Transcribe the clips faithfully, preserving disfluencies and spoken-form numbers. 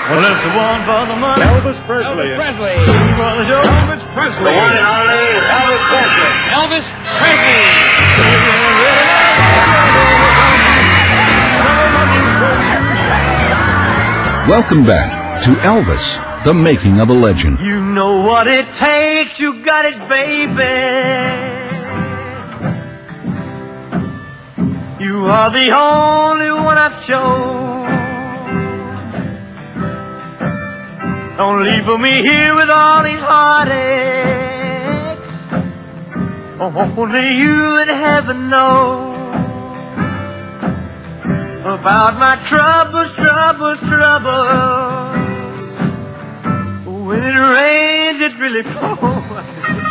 Well, it's the one for the money. Elvis Presley. Elvis Presley. For the show. Elvis Presley. The one and only Elvis Presley. Elvis Presley. Welcome back to Elvis, the making of a legend. You know what it takes, you got it, baby. You are the only one I've chosen. Don't leave for me here with all these heartaches. Only you in heaven know about my troubles, troubles, troubles. When it rains, it really pours.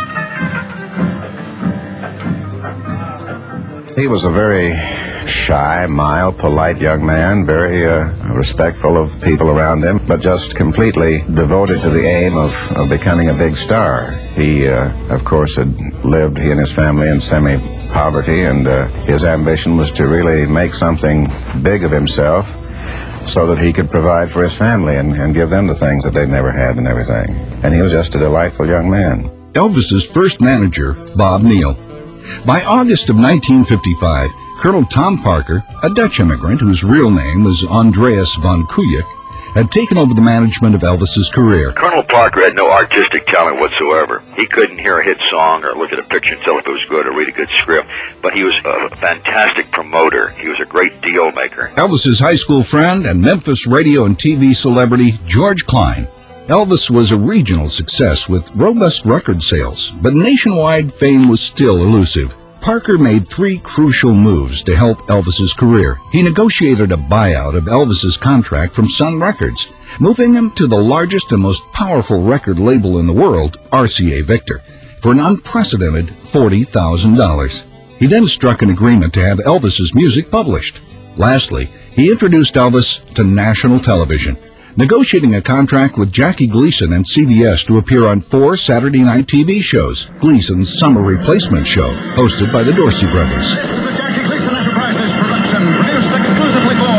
He was a very shy, mild, polite young man, very uh, respectful of people around him, but just completely devoted to the aim of, of becoming a big star. He, uh, of course, had lived, he and his family, in semi-poverty, and uh, his ambition was to really make something big of himself so that he could provide for his family and, and give them the things that they'd never had and everything. And he was just a delightful young man. Elvis's first manager, Bob Neal. By August of nineteen fifty-five, Colonel Tom Parker, a Dutch immigrant whose real name was Andreas von Kuijek, had taken over the management of Elvis's career. Colonel Parker had no artistic talent whatsoever. He couldn't hear a hit song or look at a picture and tell if it was good or read a good script, but he was a fantastic promoter. He was a great deal maker. Elvis's high school friend and Memphis radio and T V celebrity, George Klein. Elvis was a regional success with robust record sales, but nationwide fame was still elusive. Parker made three crucial moves to help Elvis's career. He negotiated a buyout of Elvis's contract from Sun Records, moving him to the largest and most powerful record label in the world, R C A Victor, for an unprecedented forty thousand dollars. He then struck an agreement to have Elvis's music published. Lastly, he introduced Elvis to national television, negotiating a contract with Jackie Gleason and C B S to appear on four Saturday night T V shows, Gleason's Summer Replacement Show, hosted by the Dorsey Brothers. This is the Jackie Gleason Enterprises production, produced exclusively for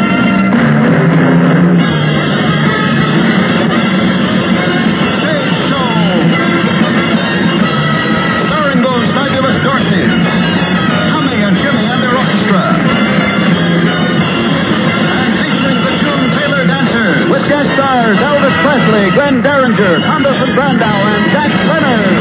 Stage Show, starring those fabulous Dorseys, Tommy and Jimmy and their orchestra, and featuring the June Taylor Dancers, with guest stars Elvis Presley, Glenn Derringer, Conderson Brandau, and Jack Leonard.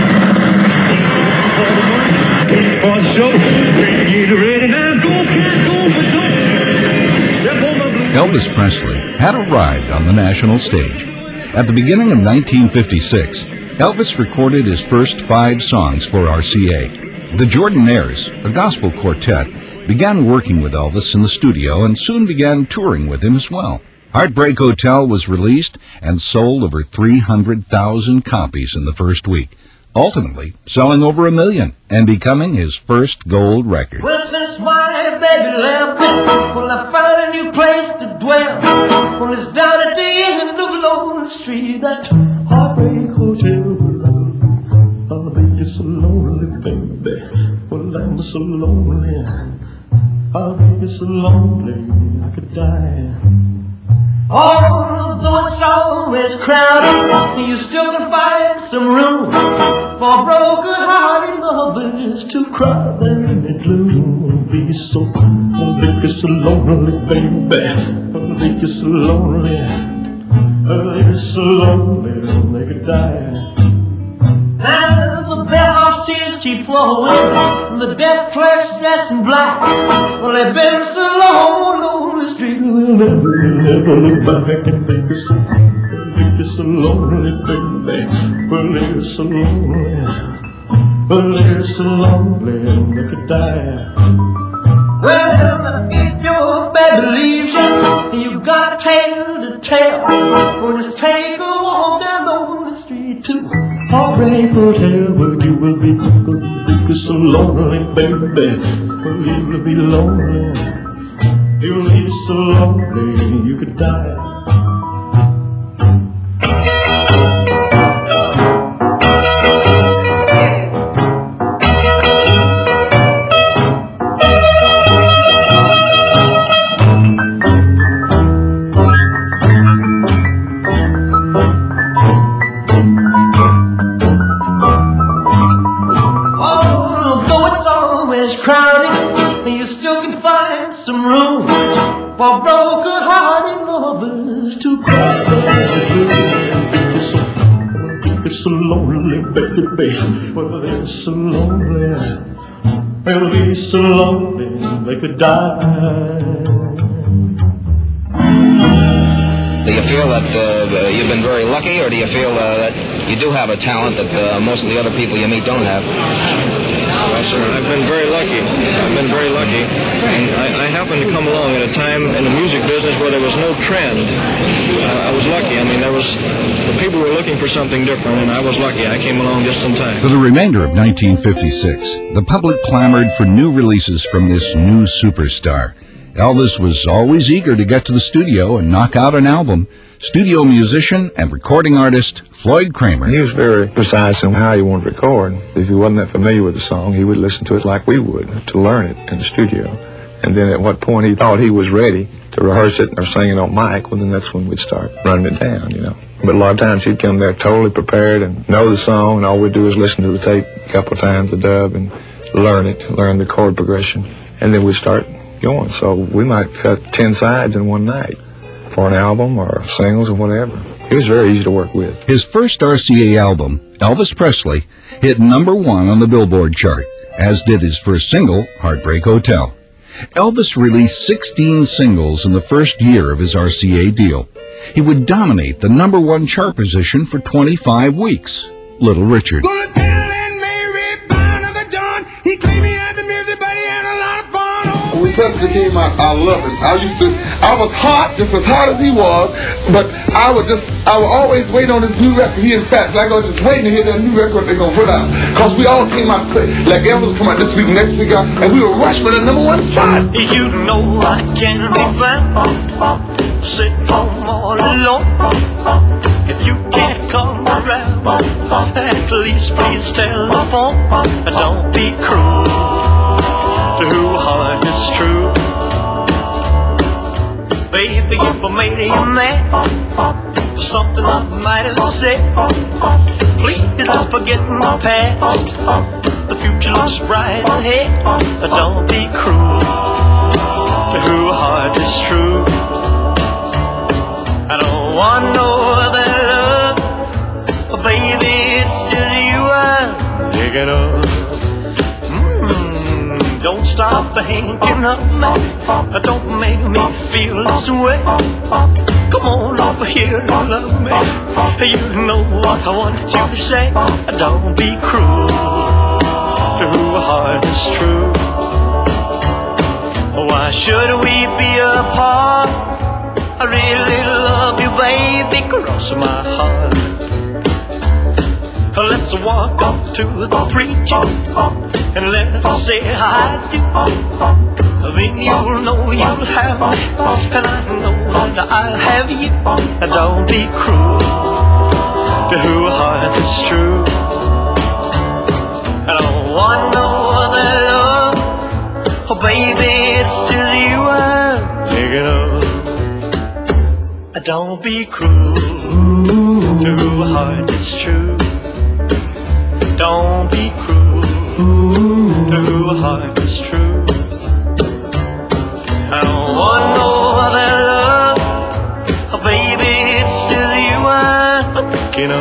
For the show, get ready now, go, cat, go, for show. Elvis Presley had arrived on the national stage. At the beginning of nineteen fifty-six, Elvis recorded his first five songs for R C A. The Jordanaires, a gospel quartet, began working with Elvis in the studio and soon began touring with him as well. Heartbreak Hotel was released and sold over three hundred thousand copies in the first week, ultimately selling over a million and becoming his first gold record. Well, since my baby left, well, I found a new place to dwell. Well, it's down at the end of Lonely Street, that Heartbreak Hotel. I'll be so lonely, baby. Well, I'm so lonely. I'll be so lonely I could die. Although it's always crowded, you still can find some room for broken-hearted lovers to cry there in the gloom. Be so, I'll make you so lonely, baby. I'll make you so lonely. I'll make you so lonely, they could die. Now the bellhop's tears keep flowing, the desk clerk's dressed in black. Well, they've been so long on the street, we'll never, never look back and make us so, make us so lonely, baby. Well, they're so lonely, well, they're so lonely, they could die. Well, if your baby leaves you, you got a tale to tell. Well, just take a walk down on the street to Heartbreak Hotel, where you will be, will be so lonely, baby. Well, you will be lonely. You'll be so lonely you could die. crowded, you still can find some room for broken-hearted lovers to cry their blues. It's so lonely, baby, baby. Well, they're so lonely. They'll be so lonely they could die. Do you feel that uh, you've been very lucky, or do you feel uh, that you do have a talent that uh, most of the other people you meet don't have? Well, sir, I've been very lucky. I've been very lucky. And I, I happened to come along at a time in the music business where there was no trend. I, I was lucky. I mean, there was, the people were looking for something different, and I was lucky. I came along just in time. For the remainder of nineteen fifty-six, the public clamored for new releases from this new superstar. Elvis was always eager to get to the studio and knock out an album. Studio musician and recording artist Floyd Kramer. He was very precise in how he wanted to record. If he wasn't that familiar with the song, he would listen to it like we would, to learn it in the studio. And then at what point he thought he was ready to rehearse it or sing it on mic, well, then that's when we'd start running it down, you know. But a lot of times he'd come there totally prepared and know the song, and all we'd do is listen to the tape a couple of times, the dub, and learn it, learn the chord progression. And then we'd start going. So we might cut ten sides in one night for an album or singles or whatever. He was very easy to work with. His first R C A album, Elvis Presley, hit number one on the Billboard chart, as did his first single, Heartbreak Hotel. Elvis released sixteen singles in the first year of his R C A deal. He would dominate the number one chart position for twenty-five weeks. Little Richard. Gonna tell Aunt Mary, bound of the John. He claimed he had the music, but he had a lot of fun. When Presley came out, I loved it. I used to, I was hot, just as hot as he was, but I would just, I would always wait on his new record. He, in fact, like I was just waiting to hear that new record they're gonna put out. Cause we all came out, like Elvis come out this week, next week out, and we were rushed for the number one spot. You know I can't be found sitting home all alone. If you can't come around, at least please telephone. Don't be cruel. Who heart is true. Baby, if I made you mad for something I might have said, please don't forget my past. The future looks bright ahead. Don't be cruel. Who heart is true. I don't want no other love, but baby, it's just you I'm thinking of. Don't stop thinking of me. Don't make me feel this way. Come on over here and love me. You know what I want you to say. Don't be cruel. True heart is true. Why should we be apart? I really love you, baby. Cross my heart. Let's walk up to the preacher and let's say I do. Then you'll know you'll have me, and I know that I'll have you. Don't be cruel. Who heart is true. I don't want no other love. Oh baby, it's still you I'm thinking of. Don't be cruel. Who heart is true. Don't be cruel. Who heart is true. I don't want no other love. Oh baby, it's still you I'm thinking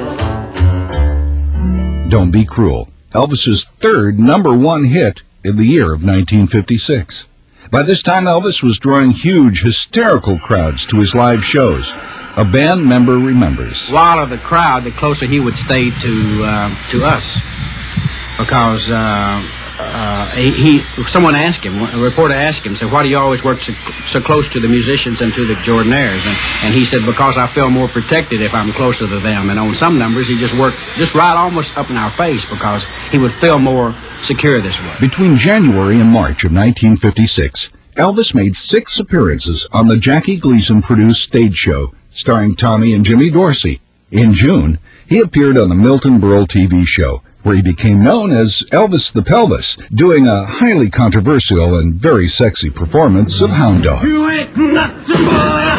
of. Don't Be Cruel, Elvis's third number one hit in the year of nineteen fifty-six. By this time, Elvis was drawing huge, hysterical crowds to his live shows. A band member remembers. The louder the crowd, the closer he would stay to uh, to us, because uh, uh, he, he. Someone asked him, a reporter asked him, said, "Why do you always work so, so close to the musicians and to the Jordanaires?" And, and he said, "Because I feel more protected if I'm closer to them." And on some numbers, he just worked just right almost up in our face because he would feel more secure this way. Between January and March of nineteen fifty-six, Elvis made six appearances on the Jackie Gleason-produced stage show starring Tommy and Jimmy Dorsey. In June, he appeared on the Milton Berle T V show, where he became known as Elvis the Pelvis, doing a highly controversial and very sexy performance of Hound Dog. You ain't nothing but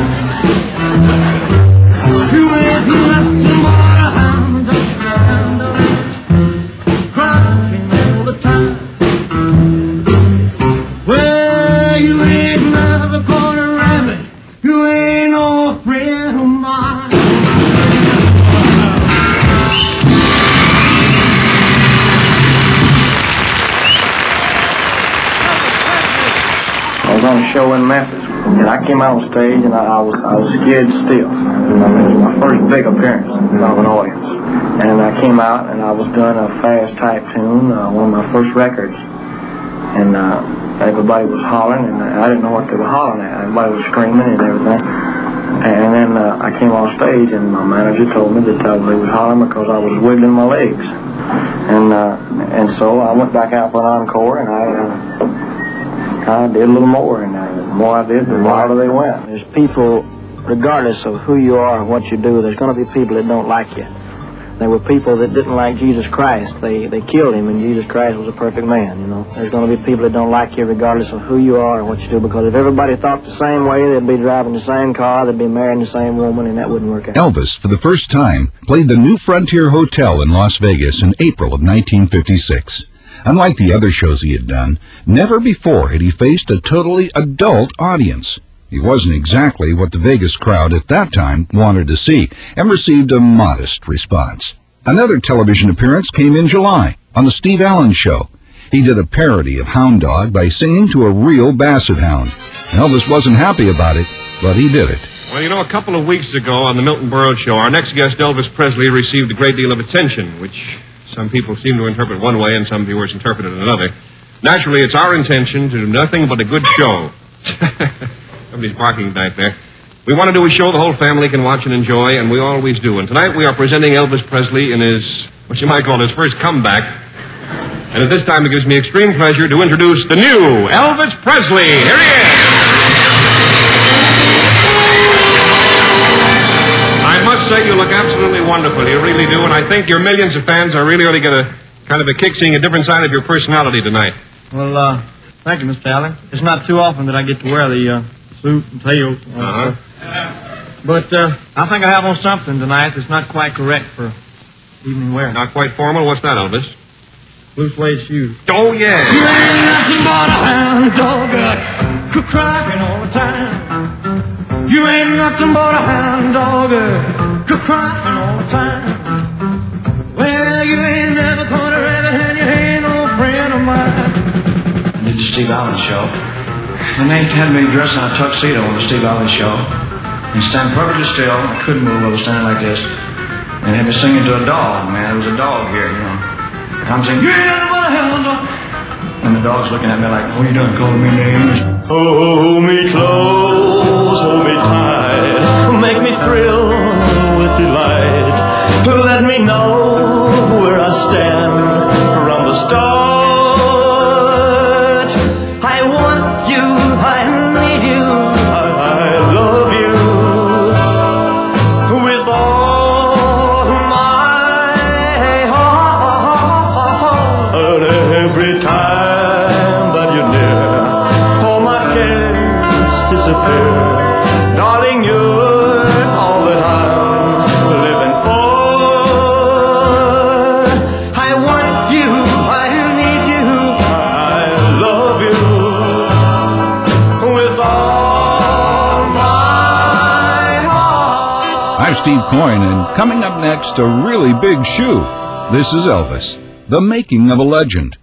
you ain't nothing but a hound dog. show in Memphis, and I came out on stage, and I, I was I was scared stiff. I mean, it was my first big appearance in front of an audience, and I came out and I was doing a fast type tune, uh, one of my first records, and uh, everybody was hollering, and I didn't know what they were hollering at. Everybody was screaming and everything. And then uh, I came on stage, and my manager told me that uh, they was hollering because I was wiggling my legs. And uh, and so I went back out for an encore, and I uh, I did a little more, and uh, the more I did, the wilder they went. There's people, regardless of who you are and what you do, there's going to be people that don't like you. There were people that didn't like Jesus Christ. They they killed him, and Jesus Christ was a perfect man, you know. There's going to be people that don't like you regardless of who you are and what you do, because if everybody thought the same way, they'd be driving the same car, they'd be marrying the same woman, and that wouldn't work out. Elvis, for the first time, played the New Frontier Hotel in Las Vegas in April of nineteen fifty-six. Unlike the other shows he had done, never before had he faced a totally adult audience. He wasn't exactly what the Vegas crowd at that time wanted to see, and received a modest response. Another television appearance came in July on the Steve Allen Show. He did a parody of Hound Dog by singing to a real basset hound. Elvis wasn't happy about it, but he did it. Well, you know, a couple of weeks ago on the Milton Berle Show, our next guest, Elvis Presley, received a great deal of attention, which some people seem to interpret one way and some viewers interpret it another. Naturally, it's our intention to do nothing but a good show. Somebody's barking back there. We want to do a show the whole family can watch and enjoy, and we always do. And tonight we are presenting Elvis Presley in his, what you might call his first comeback. And at this time it gives me extreme pleasure to introduce the new Elvis Presley. Here he is. I must say you look absolutely wonderful. You really do. And I think your millions of fans are really going to get a kind of a kick seeing a different side of your personality tonight. Well, uh, thank you, Mister Allen. It's not too often that I get to wear the uh, suit and tail. Uh, uh-huh. But uh, I think I have on something tonight that's not quite correct for evening wear. Not quite formal? What's that, Elvis? Blue suede shoes. Oh, yeah. You ain't nothing but a hound dog, uh, crying all the time. You ain't nothing but a hound dog, uh, crying all the time. Well, you ain't never caught a rabbit and you ain't no friend of mine. I did the Steve Allen Show. And they had me dressed in a tuxedo on the Steve Allen Show and stand perfectly still. I couldn't move. I was standing like this. And had me singing to a dog, man. There was a dog here, you know. And I'm saying, yeah, what a hound dog. And the dog's looking at me like, what are you doing, calling me names? Hold me close, hold me tight, make me thrill with delight. Let me know where I stand from the start. I want you, I need you, I, I love you with all my heart. Every time that you're near, all my cares disappear. Darling, you're all that I'm living for. I want you, I need you, I love you with all my heart. I'm Steve Coyne, and coming up next, a really big shoe. This is Elvis, the making of a legend.